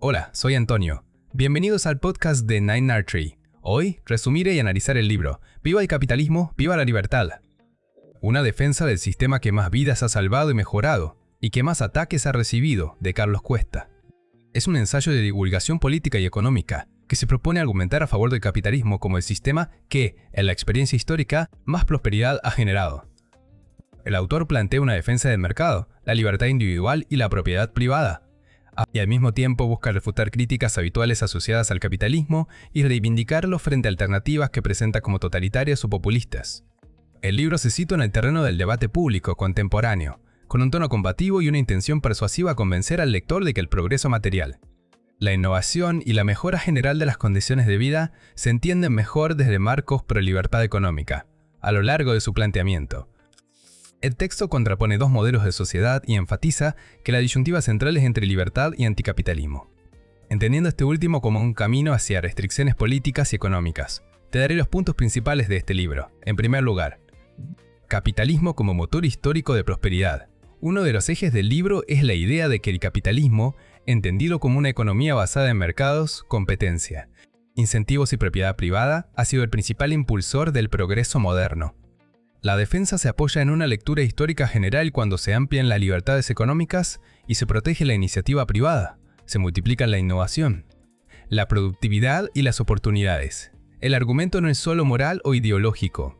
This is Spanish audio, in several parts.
Hola, soy Antonio. Bienvenidos al podcast de Nine Art Tree. Hoy resumiré y analizar el libro Viva el capitalismo, viva la libertad. Una defensa del sistema que más vidas ha salvado y mejorado, y que más ataques ha recibido, de Carlos Cuesta. Es un ensayo de divulgación política y económica, que se propone argumentar a favor del capitalismo como el sistema que, en la experiencia histórica, más prosperidad ha generado. El autor plantea una defensa del mercado, la libertad individual y la propiedad privada, y al mismo tiempo busca refutar críticas habituales asociadas al capitalismo y reivindicarlo frente a alternativas que presenta como totalitarias o populistas. El libro se sitúa en el terreno del debate público contemporáneo, con un tono combativo y una intención persuasiva a convencer al lector de que el progreso material, la innovación y la mejora general de las condiciones de vida se entienden mejor desde marcos pro libertad económica, a lo largo de su planteamiento. El texto contrapone dos modelos de sociedad y enfatiza que la disyuntiva central es entre libertad y anticapitalismo, entendiendo este último como un camino hacia restricciones políticas y económicas. Te daré los puntos principales de este libro. En primer lugar, capitalismo como motor histórico de prosperidad. Uno de los ejes del libro es la idea de que el capitalismo, entendido como una economía basada en mercados, competencia, incentivos y propiedad privada, ha sido el principal impulsor del progreso moderno. La defensa se apoya en una lectura histórica general cuando se amplían las libertades económicas y se protege la iniciativa privada, se multiplica la innovación, la productividad y las oportunidades. El argumento no es solo moral o ideológico,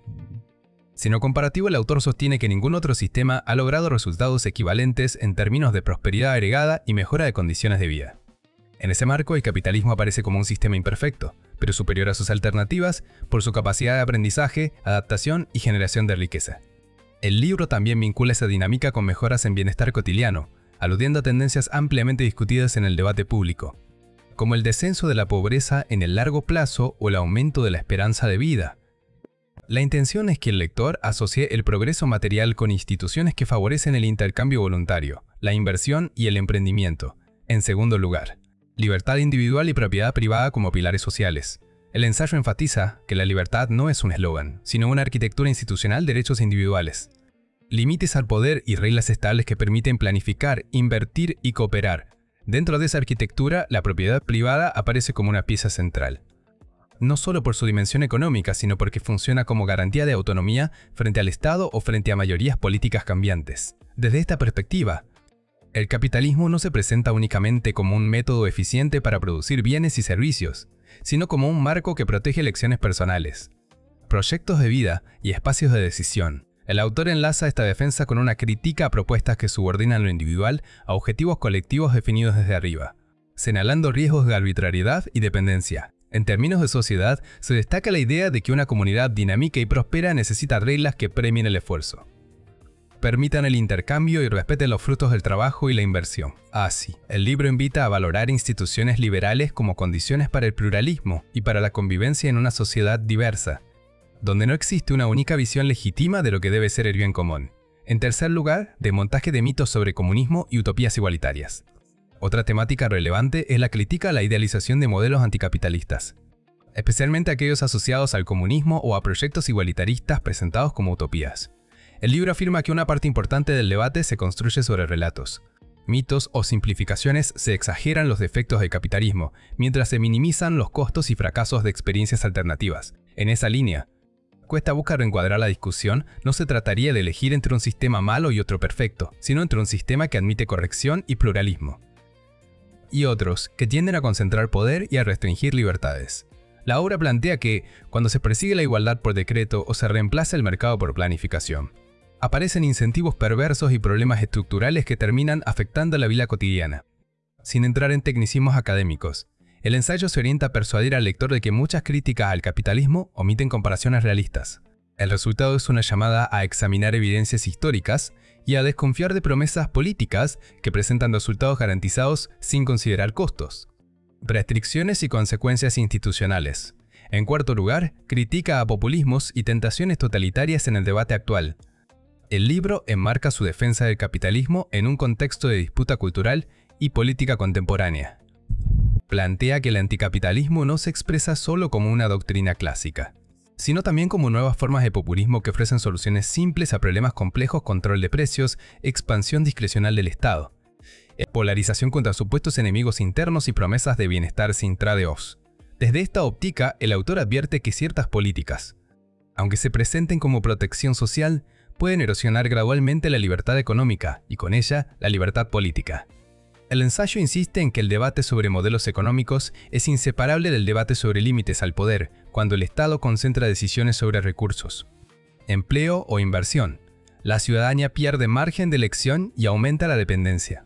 sino comparativo. El autor sostiene que ningún otro sistema ha logrado resultados equivalentes en términos de prosperidad agregada y mejora de condiciones de vida. En ese marco, el capitalismo aparece como un sistema imperfecto, pero superior a sus alternativas por su capacidad de aprendizaje, adaptación y generación de riqueza. El libro también vincula esa dinámica con mejoras en bienestar cotidiano, aludiendo a tendencias ampliamente discutidas en el debate público, como el descenso de la pobreza en el largo plazo o el aumento de la esperanza de vida. La intención es que el lector asocie el progreso material con instituciones que favorecen el intercambio voluntario, la inversión y el emprendimiento. En segundo lugar, libertad individual y propiedad privada como pilares sociales. El ensayo enfatiza que la libertad no es un eslogan, sino una arquitectura institucional de derechos individuales. Límites al poder y reglas estables que permiten planificar, invertir y cooperar. Dentro de esa arquitectura, la propiedad privada aparece como una pieza central. No solo por su dimensión económica, sino porque funciona como garantía de autonomía frente al Estado o frente a mayorías políticas cambiantes. Desde esta perspectiva, el capitalismo no se presenta únicamente como un método eficiente para producir bienes y servicios, sino como un marco que protege elecciones personales, proyectos de vida y espacios de decisión. El autor enlaza esta defensa con una crítica a propuestas que subordinan lo individual a objetivos colectivos definidos desde arriba, señalando riesgos de arbitrariedad y dependencia. En términos de sociedad, se destaca la idea de que una comunidad dinámica y próspera necesita reglas que premien el esfuerzo, permitan el intercambio y respeten los frutos del trabajo y la inversión. Así, el libro invita a valorar instituciones liberales como condiciones para el pluralismo y para la convivencia en una sociedad diversa, donde no existe una única visión legítima de lo que debe ser el bien común. En tercer lugar, desmontaje de mitos sobre comunismo y utopías igualitarias. Otra temática relevante es la crítica a la idealización de modelos anticapitalistas, especialmente aquellos asociados al comunismo o a proyectos igualitaristas presentados como utopías. El libro afirma que una parte importante del debate se construye sobre relatos, mitos o simplificaciones. Se exageran los defectos del capitalismo, mientras se minimizan los costos y fracasos de experiencias alternativas. En esa línea, Cuesta busca reencuadrar la discusión. No se trataría de elegir entre un sistema malo y otro perfecto, sino entre un sistema que admite corrección y pluralismo, y otros que tienden a concentrar poder y a restringir libertades. La obra plantea que, cuando se persigue la igualdad por decreto o se reemplaza el mercado por planificación, aparecen incentivos perversos y problemas estructurales que terminan afectando la vida cotidiana. Sin entrar en tecnicismos académicos, el ensayo se orienta a persuadir al lector de que muchas críticas al capitalismo omiten comparaciones realistas. El resultado es una llamada a examinar evidencias históricas y a desconfiar de promesas políticas que presentan resultados garantizados sin considerar costos, restricciones y consecuencias institucionales. En cuarto lugar, critica a populismos y tentaciones totalitarias en el debate actual. El libro enmarca su defensa del capitalismo en un contexto de disputa cultural y política contemporánea. Plantea que el anticapitalismo no se expresa solo como una doctrina clásica, sino también como nuevas formas de populismo que ofrecen soluciones simples a problemas complejos: control de precios, expansión discrecional del Estado, polarización contra supuestos enemigos internos y promesas de bienestar sin trade-offs. Desde esta óptica, el autor advierte que ciertas políticas, aunque se presenten como protección social, pueden erosionar gradualmente la libertad económica y con ella la libertad política. El ensayo insiste en que el debate sobre modelos económicos es inseparable del debate sobre límites al poder cuando el Estado concentra decisiones sobre recursos, empleo o inversión. La ciudadanía pierde margen de elección y aumenta la dependencia.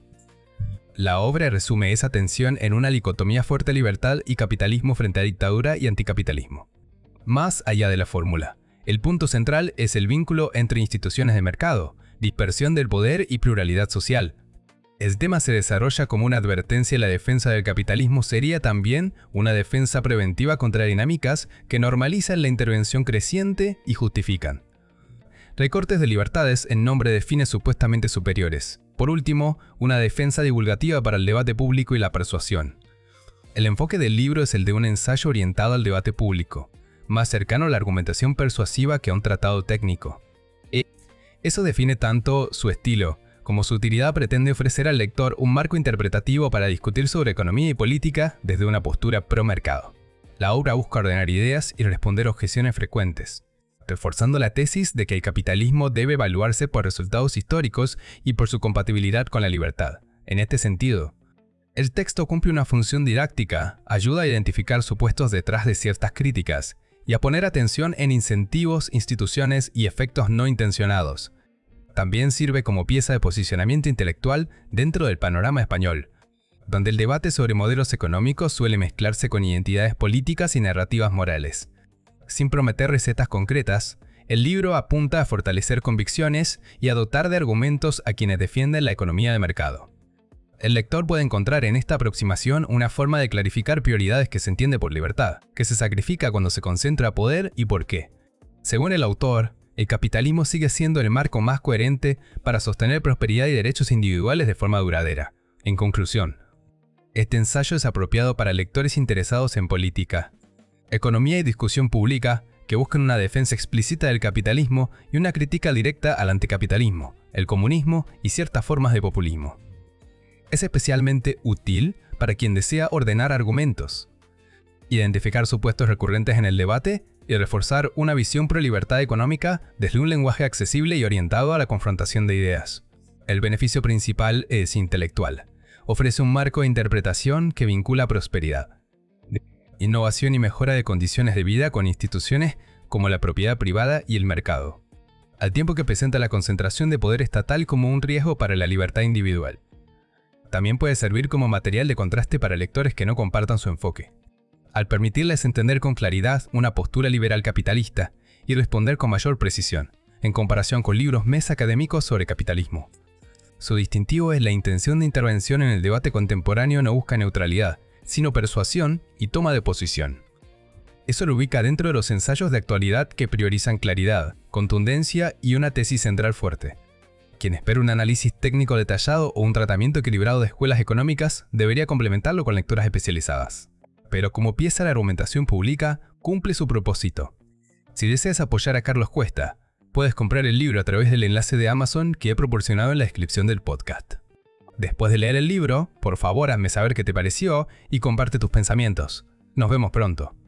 La obra resume esa tensión en una dicotomía fuerte: libertad y capitalismo frente a dictadura y anticapitalismo. Más allá de la fórmula, el punto central es el vínculo entre instituciones de mercado, dispersión del poder y pluralidad social. El tema se desarrolla como una advertencia. La defensa del capitalismo sería también una defensa preventiva contra dinámicas que normalizan la intervención creciente y justifican recortes de libertades en nombre de fines supuestamente superiores. Por último, una defensa divulgativa para el debate público y la persuasión. El enfoque del libro es el de un ensayo orientado al debate público, más cercano a la argumentación persuasiva que a un tratado técnico. Eso define tanto su estilo, como su utilidad. Pretende ofrecer al lector un marco interpretativo para discutir sobre economía y política desde una postura pro-mercado. La obra busca ordenar ideas y responder objeciones frecuentes, reforzando la tesis de que el capitalismo debe evaluarse por resultados históricos y por su compatibilidad con la libertad. En este sentido, el texto cumple una función didáctica, ayuda a identificar supuestos detrás de ciertas críticas y a poner atención en incentivos, instituciones y efectos no intencionados. También sirve como pieza de posicionamiento intelectual dentro del panorama español, donde el debate sobre modelos económicos suele mezclarse con identidades políticas y narrativas morales. Sin prometer recetas concretas, el libro apunta a fortalecer convicciones y a dotar de argumentos a quienes defienden la economía de mercado. El lector puede encontrar en esta aproximación una forma de clarificar prioridades que se entiende por libertad, que se sacrifica cuando se concentra poder y por qué. Según el autor, el capitalismo sigue siendo el marco más coherente para sostener prosperidad y derechos individuales de forma duradera. En conclusión, este ensayo es apropiado para lectores interesados en política, economía y discusión pública que buscan una defensa explícita del capitalismo y una crítica directa al anticapitalismo, el comunismo y ciertas formas de populismo. Es especialmente útil para quien desea ordenar argumentos, identificar supuestos recurrentes en el debate y reforzar una visión pro-libertad económica desde un lenguaje accesible y orientado a la confrontación de ideas. El beneficio principal es intelectual. Ofrece un marco de interpretación que vincula prosperidad, innovación y mejora de condiciones de vida con instituciones como la propiedad privada y el mercado, al tiempo que presenta la concentración de poder estatal como un riesgo para la libertad individual. También puede servir como material de contraste para lectores que no compartan su enfoque, al permitirles entender con claridad una postura liberal capitalista y responder con mayor precisión, en comparación con libros más académicos sobre capitalismo. Su distintivo es la intención de intervención en el debate contemporáneo. No busca neutralidad, sino persuasión y toma de posición. Eso lo ubica dentro de los ensayos de actualidad que priorizan claridad, contundencia y una tesis central fuerte. Quien espera un análisis técnico detallado o un tratamiento equilibrado de escuelas económicas debería complementarlo con lecturas especializadas. Pero como pieza de argumentación pública, cumple su propósito. Si deseas apoyar a Carlos Cuesta, puedes comprar el libro a través del enlace de Amazon que he proporcionado en la descripción del podcast. Después de leer el libro, por favor hazme saber qué te pareció y comparte tus pensamientos. Nos vemos pronto.